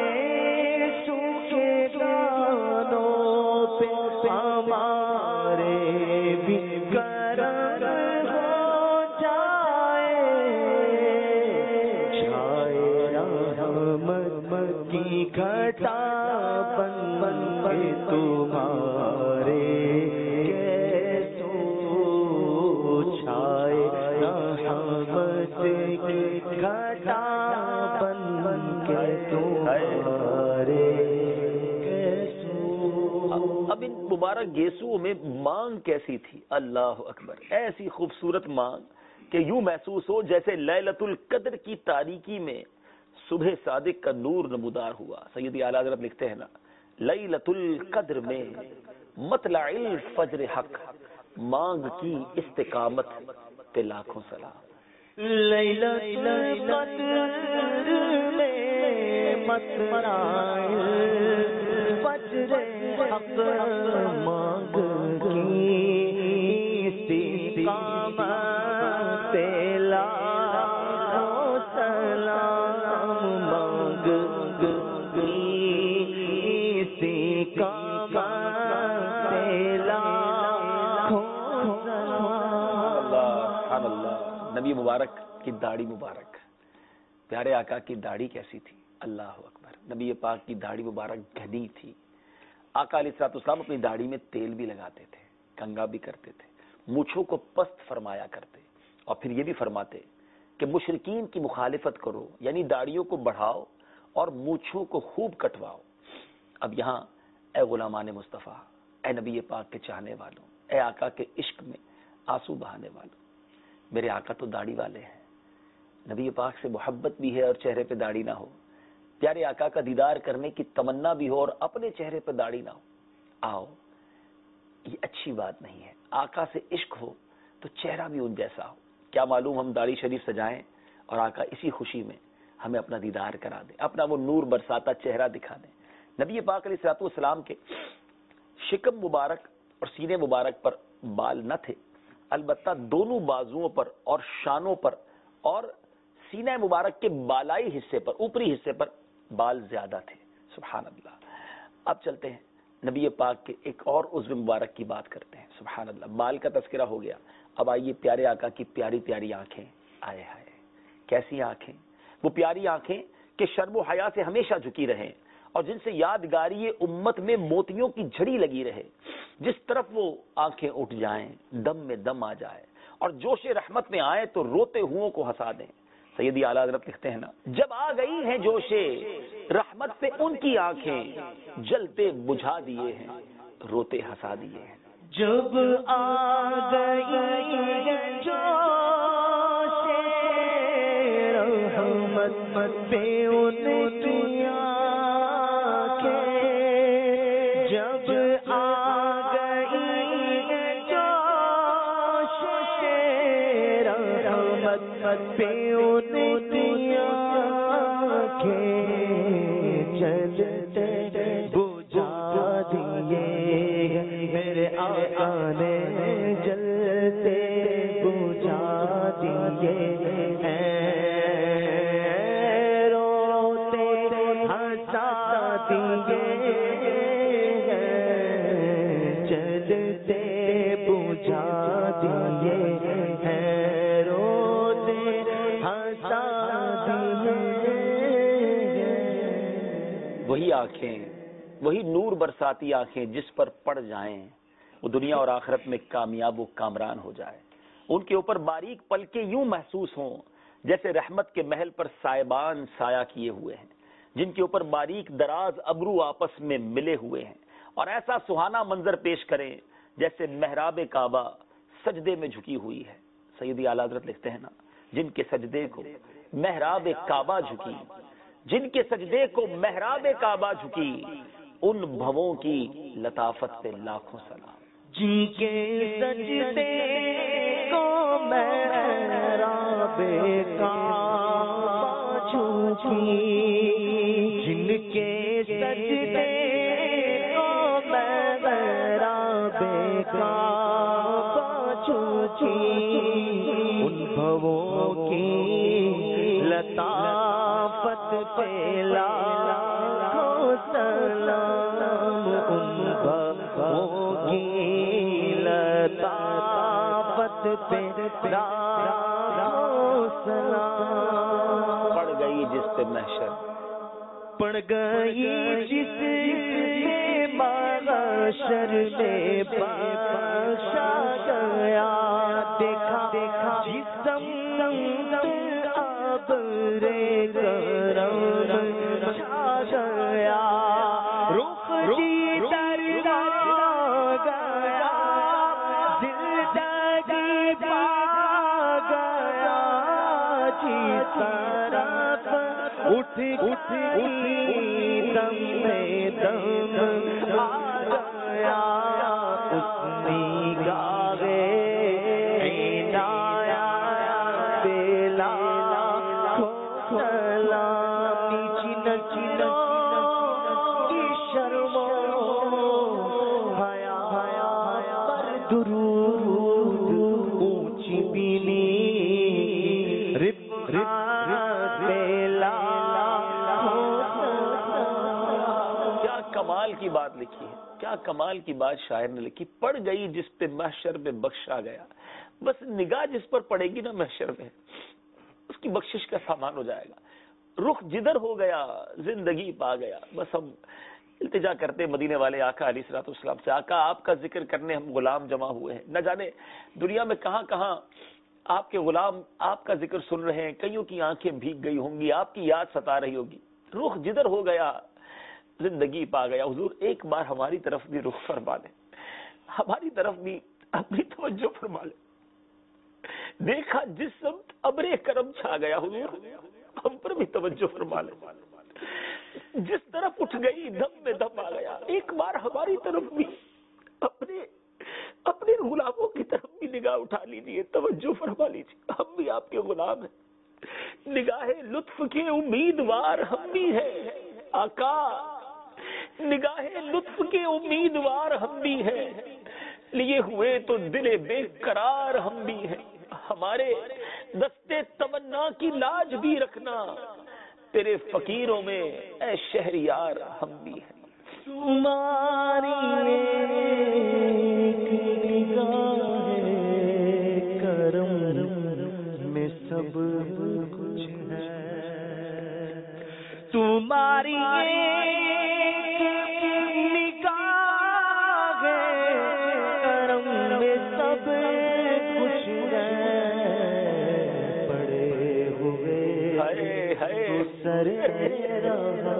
S2: سوکھے دانوں پہ ہمارے بھی کرم ہو جائے، کی گھٹا بن بن کے تمہارے گیسو، چھائے رحمت کی گھٹا بن بن کے تمہارے گیسو۔
S1: اب ان مبارک گیسوؤں میں مانگ کیسی تھی، اللہ اکبر، ایسی خوبصورت مانگ کہ یوں محسوس ہو جیسے لیلۃ القدر کی تاریکی میں صبح صادق کا نور نمودار ہوا۔ سیدی اعلیٰ حضرت لکھتے ہیں نا، لیلۃ القدر میں مطلع الفجر حق، مانگ کی استقامت پہ لاکھوں سلام۔
S2: لیلۃ القدر میں مطلع الفجر حق، مانگ کی استقامت پہ لاکھوں سلام،
S1: نبی مبارک کی داڑھی مبارک، پیارے آقا کی داڑھی کیسی تھی، اللہ اکبر، نبی پاک کی داڑھی مبارک گھنی تھی۔ آقا علیہ الصلوۃ والسلام اپنی داڑھی میں تیل بھی لگاتے تھے، کنگھا بھی کرتے تھے، مونچھوں کو پست فرمایا کرتے، اور پھر یہ بھی فرماتے کہ مشرکین کی مخالفت کرو، یعنی داڑھیوں کو بڑھاؤ اور مونچھوں کو خوب کٹواؤ۔ اب یہاں اے غلامان مصطفیٰ، اے نبی پاک کے چاہنے والوں، اے آقا کے عشق میں آنسو بہانے والوں، میرے آقا تو داڑھی والے ہیں، نبی پاک سے محبت بھی ہے اور چہرے پہ داڑھی نہ ہو، پیارے آقا کا دیدار کرنے کی تمنا بھی ہو اور اپنے چہرے پہ داڑھی نہ ہو، آؤ، یہ اچھی بات نہیں ہے۔ آقا سے عشق ہو تو چہرہ بھی ان جیسا ہو، کیا معلوم ہم داڑھی شریف سجائیں اور آقا اسی خوشی میں ہمیں اپنا دیدار کرا دیں، اپنا وہ نور برساتا چہرہ دکھا دیں۔ نبی پاک علیہ الصلوۃ والسلام کے شکم مبارک اور سینے مبارک پر بال نہ تھے، البتہ دونوں بازوؤں پر اور شانوں پر اور سینہ مبارک کے بالائی حصے پر، اوپری حصے پر بال زیادہ تھے، سبحان اللہ۔ اب چلتے ہیں نبی پاک کے ایک اور عضو مبارک کی بات کرتے ہیں، سبحان اللہ، بال کا تذکرہ ہو گیا، اب آئیے پیارے آقا کی پیاری پیاری آنکھیں، آئے ہائے کیسی آنکھیں، وہ پیاری آنکھیں کہ شرم و حیا سے ہمیشہ جھکی رہیں اور جن سے یادگاری امت میں موتیوں کی جھڑی لگی رہے، جس طرف وہ آنکھیں اٹھ جائیں دم میں دم آ جائے اور جوش رحمت میں آئے تو روتے ہوں کو ہنسا دیں۔ سیدی اعلیٰ حضرت لکھتے ہیں نا، جب آ گئی ہیں جوش رحمت پہ ان کی آنکھیں، جلتے بجھا دیے ہیں روتے ہنسا دیے ہیں۔
S2: جب آ گئی ہے جوش رحمت پہ ان کی آنکھیں، جب آ گئی ہے جوش رحمت پہ ان کی آنکھیں، چلتے بجھا آقا نے جلتے بجھا دیے ہیں، روتے ہنسا دیے ہیں، جلتے بجھا دیے ہیں، روتے ہنسا دیے ہیں۔
S1: وہی آنکھیں، وہی نور برساتی آنکھیں جس پر پڑ جائیں وہ دنیا اور آخرت میں کامیاب و کامران ہو جائے۔ ان کے اوپر باریک پلکیں یوں محسوس ہوں جیسے رحمت کے محل پر سائبان سایہ کیے ہوئے ہیں، جن کے اوپر باریک دراز ابرو آپس میں ملے ہوئے ہیں، اور ایسا سہانا منظر پیش کریں جیسے محراب کعبہ سجدے میں جھکی ہوئی ہے۔ سیدی اعلیٰ حضرت لکھتے ہیں نا، جن کے سجدے کو محراب کعبہ جھکی، جن کے سجدے کو محراب کعبہ جھکی، ان بھووں کی لطافت پہ لاکھوں سلام۔
S2: جن کے سجدے کو محراب کعبہ جھکی، جن کے سجدے کو محراب کعبہ جھکی، ان بھووں کی لطافت پہ لاکھوں سلام، ان بھووں کی لطافت پہ لاکھوں سلام۔
S1: پڑ گئی جس پہ محشر،
S2: پڑ گئی جس پہ محشر میں بخشا گیا، دیکھا دیکھا جسم ابرے کرم چھا گیا، رخ جیتر گیا، زندگی پا گیا، جس طرف اٹھ اٹھ دم میں دم آ گیا، اس نگاہ عنایت پہ لاکھوں سلام۔ نیچی نچلو کی شرم و حیا پر درود، اونچی بینی رفعت پہ لاکھوں سلام۔
S1: کیا کمال کی بات لکھی ہے، کیا کمال کی بات شاعر نے لکھی۔ پڑ گئی جس پہ محشر میں بخشا گیا، بس نگاہ جس پر پڑے گی نا محشر میں، اس کی بخشش کا سامان ہو جائے گا۔ رخ جدھر ہو گیا زندگی پا گیا۔ بس ہم التجا کرتے مدینے والے آقا علیہ الصلوۃ والسلام سے، آقا آپ کا ذکر کرنے ہم غلام جمع ہوئے ہیں، نہ جانے دنیا میں کہاں کہاں آپ کے غلام آپ کا ذکر سن رہے ہیں، کئیوں کی آنکھیں بھیگ گئی ہوں گی، آپ کی یاد ستا رہی ہوگی۔ رخ جدھر ہو گیا زندگی پا گیا۔ حضور ایک بار ہماری طرف بھی رخ فرما لیں، ہماری طرف بھی اپنی توجہ فرما لیں۔ دیکھا جس سمت ابرے کرم چھا گیا، حضور ہم پر بھی توجہ فرما لیں۔ جس طرف اٹھ گئی دم میں دم آ گیا، ایک بار ہماری طرف بھی اپنے اپنے غلاموں کی طرف بھی نگاہ اٹھا لیجیے، توجہ فرما لیجیے، ہم بھی آپ کے غلام ہیں، نگاہ لطف کے امیدوار ہم بھی ہیں آقا، نگاہ لطف کے امیدوار ہم بھی ہیں، لیے ہوئے تو دل بے قرار ہم بھی ہیں، ہمارے دستے تمنا کی لاج بھی رکھنا، تیرے فقیروں میں اے شہریار ہم بھی ہیں۔
S2: تمہاری نگاہ کرم میں سب کچھ ہے، تمہاری نگاہ کرم میں سب کچھ ہے، پڑے ہوئے تو سر رہا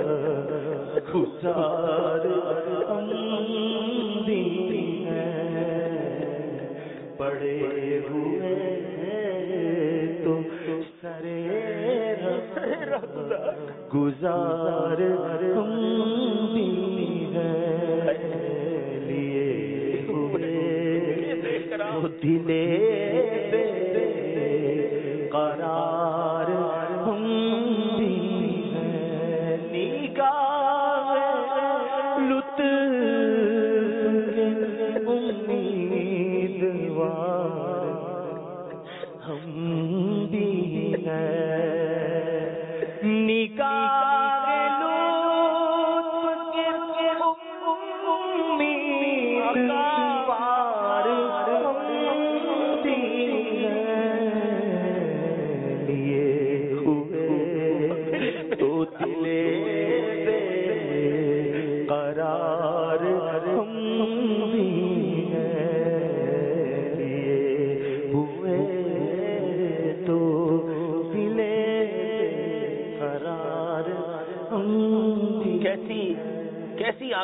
S2: گزار ہم بھی ہیں، پڑے ہوئے تو سر گزار ہم بھی ہیں، لیے ہوئے تو دلے بے قرار ہم بھی ہیں، نگاہ لطف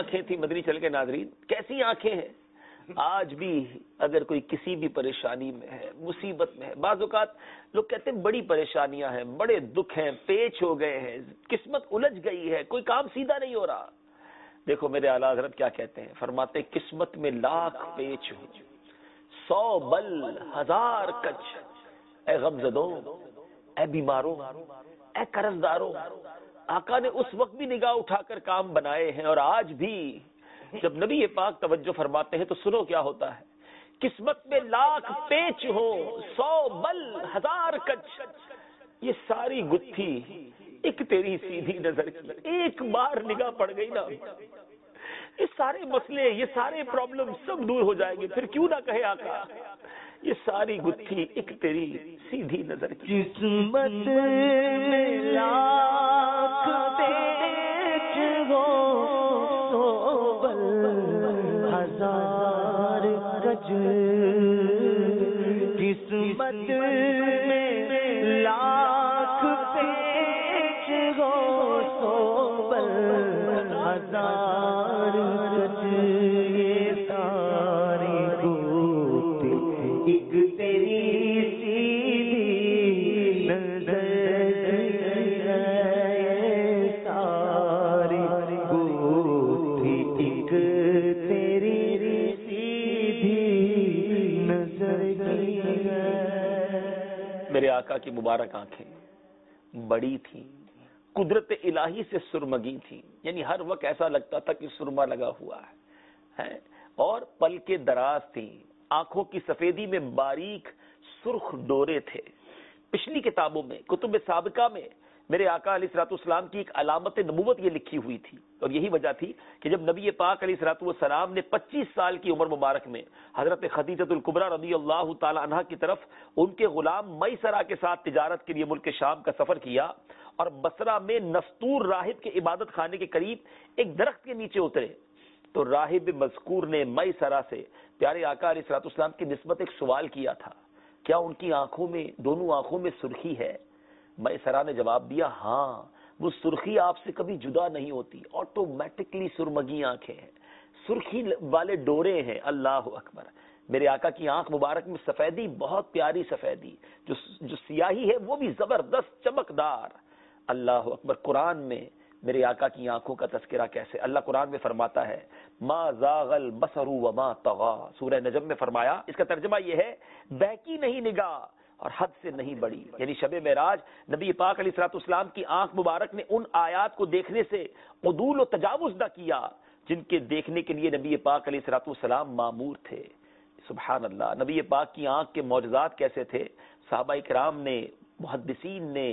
S1: آنکھیں تھیں مدنی چل کے ناظرین، کیسی آنکھیں ہیں. آج بھی اگر کوئی کسی بھی پریشانی میں ہے، مصیبت میں ہے، بعض اوقات لوگ کہتے ہیں بڑی پریشانیاں ہیں، بڑے دکھ ہیں، پیچ ہو گئے ہیں، قسمت الجھ گئی ہے، کوئی کام سیدھا نہیں ہو رہا. دیکھو میرے اعلیٰ حضرت کیا کہتے ہیں، فرماتے قسمت میں لاکھ پیچ ہو، سو بل ہزار کچ، اے غمزدوں، اے بیماروں، اے قرضداروں. آقا نے اس وقت بھی نگاہ اٹھا کر کام بنائے ہیں، اور آج بھی جب نبی پاک توجہ فرماتے ہیں تو سنو کیا ہوتا ہے. قسمت میں لاکھ پیچ ہو، سو بل ہزار کچ، یہ ساری گتھی ایک تیری سیدھی نظر کی، ایک بار نگاہ پڑ گئی نا، یہ سارے مسئلے، یہ سارے پرابلم سب دور ہو جائیں گے. پھر کیوں نہ کہے آقا یہ ساری گتھی ایک تیری سیدھی نظر کی.
S2: قسمت میں لاکھ پیچ ہو، سو بل ہزار کج، قسمت میں لاکھ پیچ ہو، سو بل ہزار کج، یہ ساری گوتی ایک تیری سیدھی نظر ہے، ساری گوتی ایک تیری سیدھی نظر ہے.
S1: میرے آقا کی مبارک آنکھیں بڑی تھیں، قدرت الہی سے سرمگی تھی، یعنی ہر وقت ایسا لگتا تھا کہ سرما لگا ہوا ہے، اور پلکیں دراز تھیں، آنکھوں کی سفیدی میں باریک سرخ ڈورے تھے. پچھلی کتابوں میں، کتب سابقہ میں میرے آقا علیہ الصلوۃ والسلام کی ایک علامت نبوت یہ لکھی ہوئی تھی، اور یہی وجہ تھی کہ جب نبی پاک علیہ الصلوۃ والسلام نے پچیس سال کی عمر مبارک میں حضرت خدیجہ الکبریٰ رضی اللہ تعالی عنہا کی طرف ان کے غلام میسرہ کے ساتھ تجارت کے لیے ملک شام کا سفر کیا، اور بصرہ میں نستور راہب کے عبادت خانے کے قریب ایک درخت کے نیچے اترے، تو راہب مذکور نے میسرہ سے پیارے آقا علیہ الصلوۃ والسلام کی نسبت ایک سوال کیا تھا، کیا ان کی آنکھوں میں، دونوں آنکھوں میں سرخی ہے؟ میسرہ نے جواب دیا، ہاں وہ سرخی آپ سے کبھی جدا نہیں ہوتی، آٹومیٹکلی سرمگی آنکھیں ہیں، سرخی والے ڈورے ہیں. اللہ اکبر. میرے آقا کی آنکھ مبارک میں سفیدی، بہت پیاری سفیدی، جو جو سیاہی ہے وہ بھی زبردست چمکدار. اللہ اکبر. قرآن میں میرے آقا کی آنکھوں کا تذکرہ کیسے، اللہ قرآن میں فرماتا ہے ما زاغ البصر وما طغى، سورہ نجم میں فرمایا، اس کا ترجمہ یہ ہے بہکی نہیں نگاہ اور حد سے نہیں بڑی. یعنی شب معراج نبی پاک علیہ الصلوۃ والسلام کی آنکھ مبارک نے ان آیات کو دیکھنے سے عدول و تجاوز نہ کیا جن کے دیکھنے کے لیے نبی پاک علیہ الصلوۃ والسلام مامور تھے. سبحان اللہ. نبی پاک کی آنکھ کے معجزات کیسے تھے، صحابہ کرام نے، محدثین نے،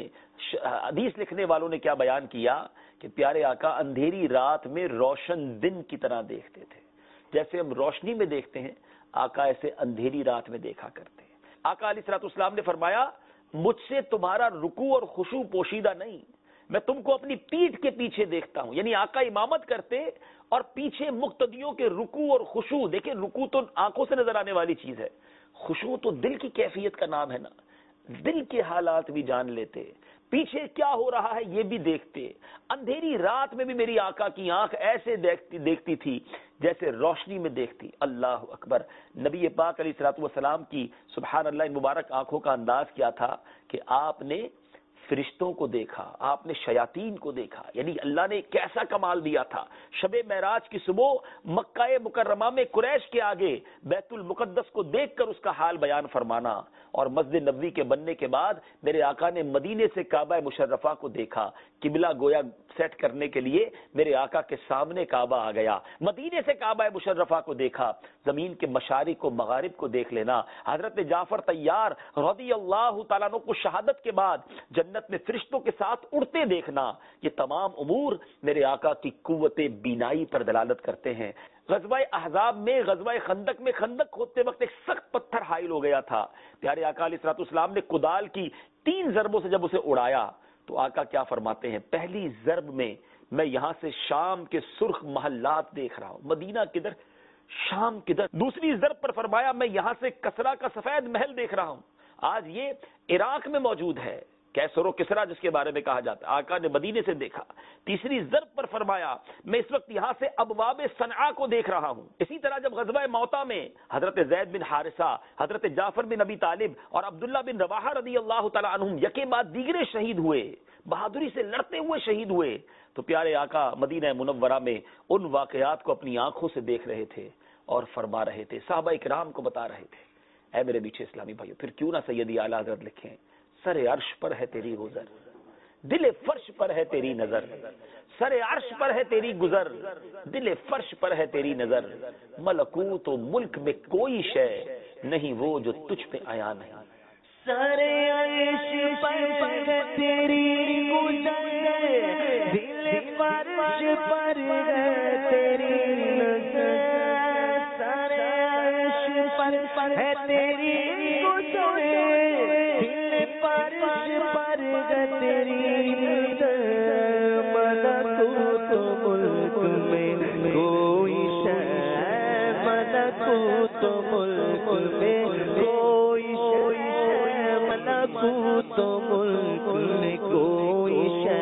S1: حدیث لکھنے والوں نے کیا بیان کیا کہ پیارے آقا اندھیری رات میں روشن دن کی طرح دیکھتے تھے. جیسے ہم روشنی میں دیکھتے ہیں، آقا ایسے اندھیری رات میں دیکھا کرتے ہیں. آقا علیہ الصلوۃ والسلام نے فرمایا مجھ سے تمہارا رکوع اور خشوع پوشیدہ نہیں، میں تم کو اپنی پیٹھ کے پیچھے دیکھتا ہوں. یعنی آقا امامت کرتے اور پیچھے مقتدیوں کے رکوع اور خشوع. دیکھیں رکوع تو آنکھوں سے نظر آنے والی چیز ہے، خشوع تو دل کی کیفیت کا نام ہے نا، دل کے حالات بھی جان لیتے، پیچھے کیا ہو رہا ہے یہ بھی دیکھتے. اندھیری رات میں بھی میری آقا کی آنکھ ایسے دیکھتی دیکھتی تھی جیسے روشنی میں دیکھتی. اللہ اکبر. نبی پاک علیہ الصلوۃ والسلام کی سبحان اللہ مبارک آنکھوں کا انداز کیا تھا کہ آپ نے فرشتوں کو دیکھا، آپ نے شیاطین کو دیکھا. یعنی اللہ نے کیسا کمال دیا تھا. شب معراج کی صبح مکہ مکرمہ میں قریش کے آگے بیت المقدس کو دیکھ کر اس کا حال بیان فرمانا، اور مسجد نبوی کے بننے کے بعد میرے آقا نے مدینے سے کعبہ مشرفہ کو دیکھا. قبلہ گویا سیٹ کرنے کے لیے میرے آقا کے سامنے کعبہ آ گیا. مدینے سے کعبہ مشرفہ کو دیکھا، زمین کے مشارق و مغارب کو دیکھ لینا. حضرت جعفر طیار رضی اللہ تعالیٰ عنہ کو شہادت کے بعد جنت میں فرشتوں کے ساتھ اڑتے دیکھنا، یہ تمام امور میرے آقا کی قوت بینائی پر دلالت کرتے ہیں. غزوہ احزاب میں، غزوہ خندق میں خندق کھودتے وقت ایک سخت پتھر حائل ہو گیا تھا. پیارے آقا علیہ الصلوۃ والسلام نے کدال کی تین ضربوں سے جب اسے اڑایا تو آقا کیا فرماتے ہیں، پہلی ضرب میں میں یہاں سے شام کے سرخ محلات دیکھ رہا ہوں، مدینہ کدھر، شام کدھر. دوسری ضرب پر فرمایا میں یہاں سے کسرا کا سفید محل دیکھ رہا ہوں، آج یہ عراق میں موجود ہے. کیسر و کسرا جس کے بارے میں کہا جاتا ہے، آقا نے مدینے سے دیکھا. تیسری ضرب پر فرمایا میں اس وقت یہاں سے ابواب صنعاء کو دیکھ رہا ہوں. اسی طرح جب غزوہ موطا میں حضرت زید بن حارثہ، حضرت جعفر بن ابی طالب اور عبداللہ بن رواحہ رضی اللہ تعالی عنہم یکے بعد دیگرے شہید ہوئے، بہادری سے لڑتے ہوئے شہید ہوئے، تو پیارے آقا مدینہ منورہ میں ان واقعات کو اپنی آنکھوں سے دیکھ رہے تھے اور فرما رہے تھے، صحابہ اکرام کو بتا رہے تھے. اے میرے میٹھے اسلامی بھائیو، پھر کیوں نہ سیدی اعلیٰ حضرت لکھیں سر عرش پر ہے تیری گزر، دل فرش پر ہے تیری نظر، سر عرش پر ہے تیری گزر، دل فرش پر ہے تیری نظر، ملکوت و ملک میں کوئی شے نہیں وہ جو تجھ پہ آیا نہیں.
S2: سر عرش پر ہے تیری گزر، دل فرش پر ہے تیری نظر، سر عرش پر ہے تیری گزر، دل فرش پر ہے تیری نظر، ملکوت ملک میں کوئی شے، ملکوت ملک میں کوئی شے، ملکوت ملک میں کوئی شے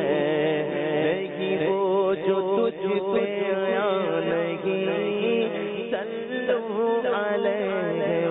S2: نہیں وہ جو تجھ پہ آیا نہیں، صلو علیہ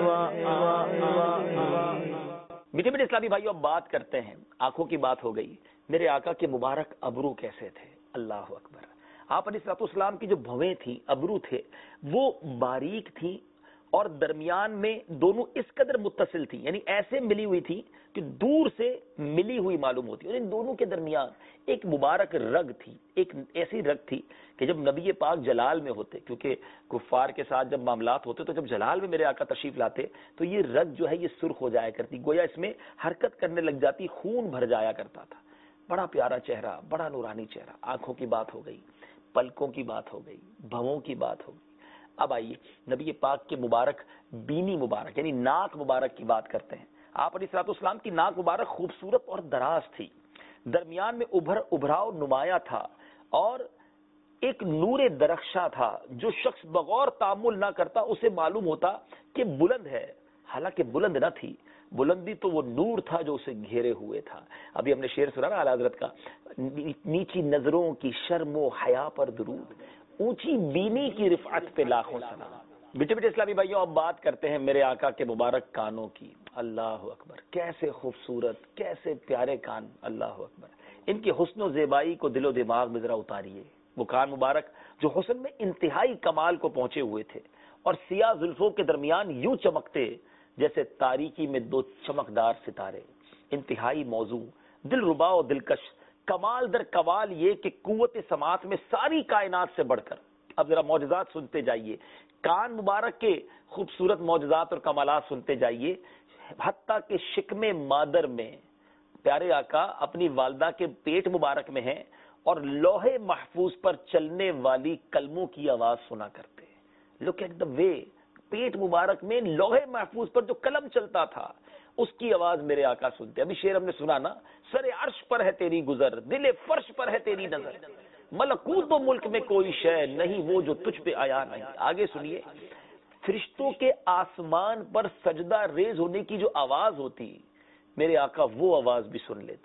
S2: وآلہ.
S1: میٹھے میٹھے اسلامی بھائیو، اب بات کرتے ہیں، آنکھوں کی بات ہو گئی، میرے آقا کے مبارک ابرو کیسے تھے؟ اللہ اکبر. آپ علیہ الصلوۃ والسلام کی جو بھویں تھیں، ابرو تھے، وہ باریک تھیں اور درمیان میں دونوں اس قدر متصل تھی، یعنی ایسے ملی ہوئی تھی کہ دور سے ملی ہوئی معلوم ہوتی، اور ان دونوں کے درمیان ایک مبارک رگ تھی، ایک ایسی رگ تھی کہ جب نبی پاک جلال میں ہوتے، کیونکہ کفار کے ساتھ جب معاملات ہوتے تو جب جلال میں میرے آقا تشریف لاتے تو یہ رگ جو ہے یہ سرخ ہو جایا کرتی، گویا اس میں حرکت کرنے لگ جاتی، خون بھر جایا کرتا تھا. بڑا پیارا چہرہ، بڑا نورانی چہرہ. آنکھوں کی بات ہو گئی، پلکوں کی بات ہو گئی، بھووں کی بات ہو گئی. اب آئیے نبی پاک کے مبارک بینی مبارک یعنی ناک مبارک کی بات کرتے ہیں. آپ علیہ الصلوۃ والسلام کی ناک مبارک خوبصورت اور دراز تھی، درمیان میں ابھر ابھراؤ نمایاں تھا اور ایک نور درخشاں تھا جو شخص بغور تامل نہ کرتا اسے معلوم ہوتا کہ بلند ہے، حالانکہ بلند نہ تھی، بلندی تو وہ نور تھا جو اسے گھیرے ہوئے تھا. ابھی ہم نے شعر سنا نا اعلیٰ حضرت کا، نیچی نظروں کی شرم و حیا پر درود، اونچی بینی کی رفعت پہ لاکھوں سلام. بیٹے بیٹے اسلامی بھائیوں، اب بات کرتے ہیں میرے آقا کے مبارک کانوں کی. اللہ اکبر، کیسے خوبصورت، کیسے پیارے کان، اللہ اکبر. ان کی حسن و زیبائی کو دل و دماغ میں ذرا اتاریے. وہ کان مبارک جو حسن میں انتہائی کمال کو پہنچے ہوئے تھے اور سیاہ زلفوں کے درمیان یوں چمکتے جیسے تاریکی میں دو چمکدار ستارے. انتہائی موضوع، دل ربا و دلکش، کمال در کمال یہ کہ قوت سماعت میں ساری کائنات سے بڑھ کر. اب ذرا معجزات سنتے جائیے، کان مبارک کے خوبصورت معجزات اور کمالات سنتے جائیے. حتیٰ کہ شکم مادر میں پیارے آقا اپنی والدہ کے پیٹ مبارک میں ہیں اور لوح محفوظ پر چلنے والی کلموں کی آواز سنا کرتے. لک ایٹ دا وے، پیٹ مبارک میں لوح محفوظ پر جو قلم چلتا تھا اس کی آواز میرے آقا سنتے. ابھی شعر ہم نے سنا نا، سر عرش پر ہے تیری گزر، دل فرش پر ہے تیری نظر، ملکوت و ملک میں کوئی شے نہیں وہ جو تجھ پہ آیا نہیں. آگے سنیے، فرشتوں کے آسمان پر سجدہ ریز ہونے کی جو آواز ہوتی میرے آقا وہ آواز بھی سن لیتے،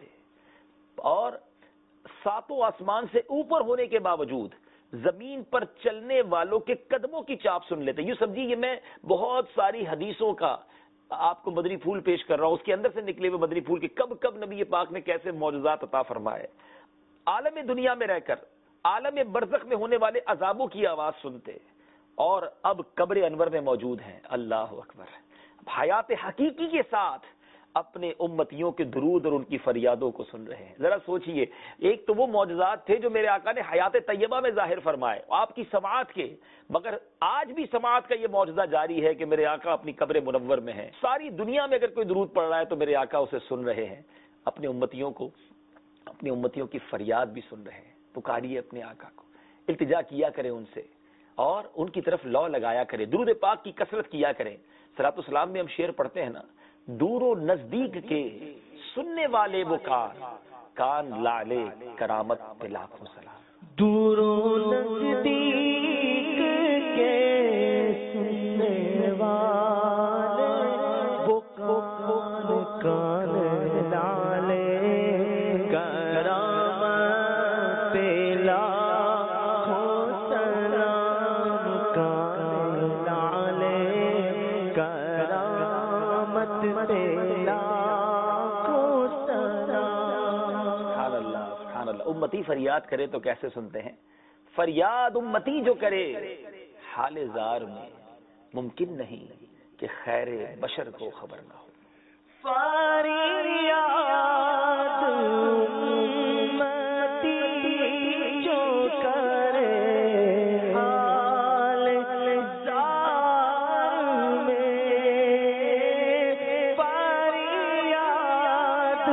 S1: اور ساتوں آسمان سے اوپر ہونے کے باوجود زمین پر چلنے والوں کے قدموں کی چاپ سن لیتے. یوں سمجھیے یہ میں بہت ساری حدیثوں کا آپ کو مدنی پھول پیش کر رہا ہوں، اس کے اندر سے نکلے ہوئے مدنی پھول کے کب کب نبی پاک نے کیسے معجزات عطا فرمائے. عالم دنیا میں رہ کر عالم برزخ میں ہونے والے عذابوں کی آواز سنتے اور اب قبر انور میں موجود ہیں. اللہ اکبر. حیات حقیقی کے ساتھ اپنے امتیوں کے درود اور ان کی فریادوں کو سن رہے ہیں. ذرا سوچئے، ایک تو وہ معجزات تھے جو میرے آقا نے حیات طیبہ میں ظاہر فرمائے آپ کی سماعت کے، مگر آج بھی سماعت کا یہ معجزہ جاری ہے کہ میرے آقا اپنی قبر منور میں ہیں. ساری دنیا میں اگر کوئی درود پڑھ رہا ہے تو میرے آقا اسے سن رہے ہیں، اپنے امتیوں کو، اپنی امتیوں کی فریاد بھی سن رہے ہیں. پکاریے اپنے آقا کو، التجا کیا کریں ان سے اور ان کی طرف لو لگایا کریں، درود پاک کی کثرت کیا کریں. صلاۃ السلام میں ہم شعر پڑھتے ہیں نا، دور و نزدیک کے سننے والے وہ کان، کان لالے کرامت پہ لاکھوں سلام.
S2: دور و نزدیک کے سننے والے وہ کان، کان لالے
S1: امتی فریاد کرے تو کیسے سنتے ہیں، فریاد امتی جو کرے حال زار میں ممکن نہیں کہ خیر بشر کو خبر نہ ہو۔
S2: فریاد امتی جو کرے حال زار میں، فریاد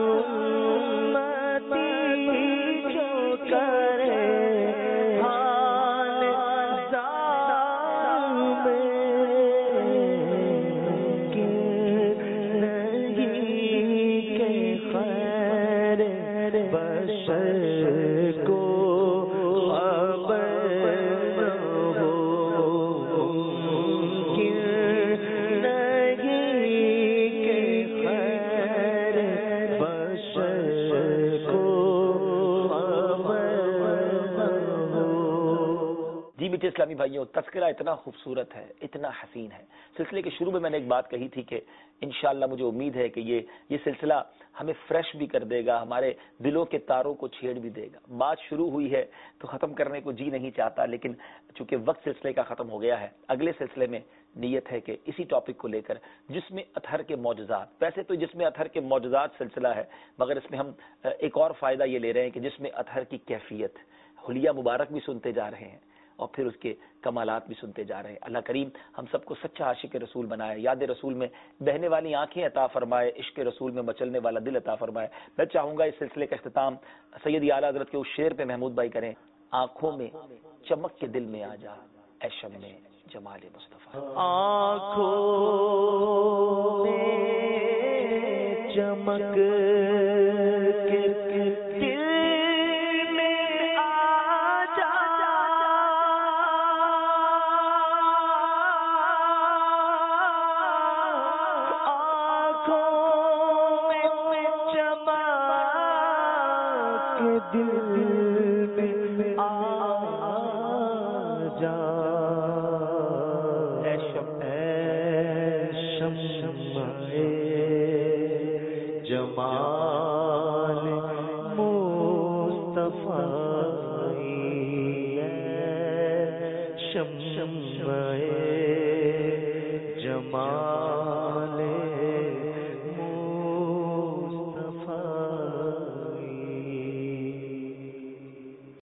S1: اسلامی بھائیوں، تذکرہ اتنا خوبصورت ہے، اتنا حسین ہے۔ سلسلے کے شروع میں میں نے ایک بات کہی تھی کہ انشاءاللہ مجھے امید ہے کہ یہ یہ سلسلہ ہمیں فریش بھی کر دے گا، ہمارے دلوں کے تاروں کو چھیڑ بھی دے گا۔ بات شروع ہوئی ہے تو ختم کرنے کو جی نہیں چاہتا، لیکن چونکہ وقت سلسلے کا ختم ہو گیا ہے، اگلے سلسلے میں نیت ہے کہ اسی ٹاپک کو لے کر جسم اطہر کے معجزات، ویسے تو جسم اطہر کے معجزات سلسلہ ہے، مگر اس میں ہم ایک اور فائدہ یہ لے رہے ہیں کہ جسم اطہر کی کیفیت، حلیہ مبارک بھی سنتے جا رہے ہیں اور پھر اس کے کمالات بھی سنتے جا رہے ہیں۔ اللہ کریم ہم سب کو سچا عاشق رسول بنائے، یاد رسول میں بہنے والی آنکھیں عطا فرمائے، عشق رسول میں مچلنے والا دل عطا فرمائے۔ میں چاہوں گا اس سلسلے کا اختتام سیدی اعلیٰ حضرت کے اس شعر پہ محمود بھائی کریں، آنکھوں میں چمک کے دل میں آ جا اے شمع جمال مصطفیٰ۔
S2: آنکھوں میں چمک دل میں آ جا اے شمع جمال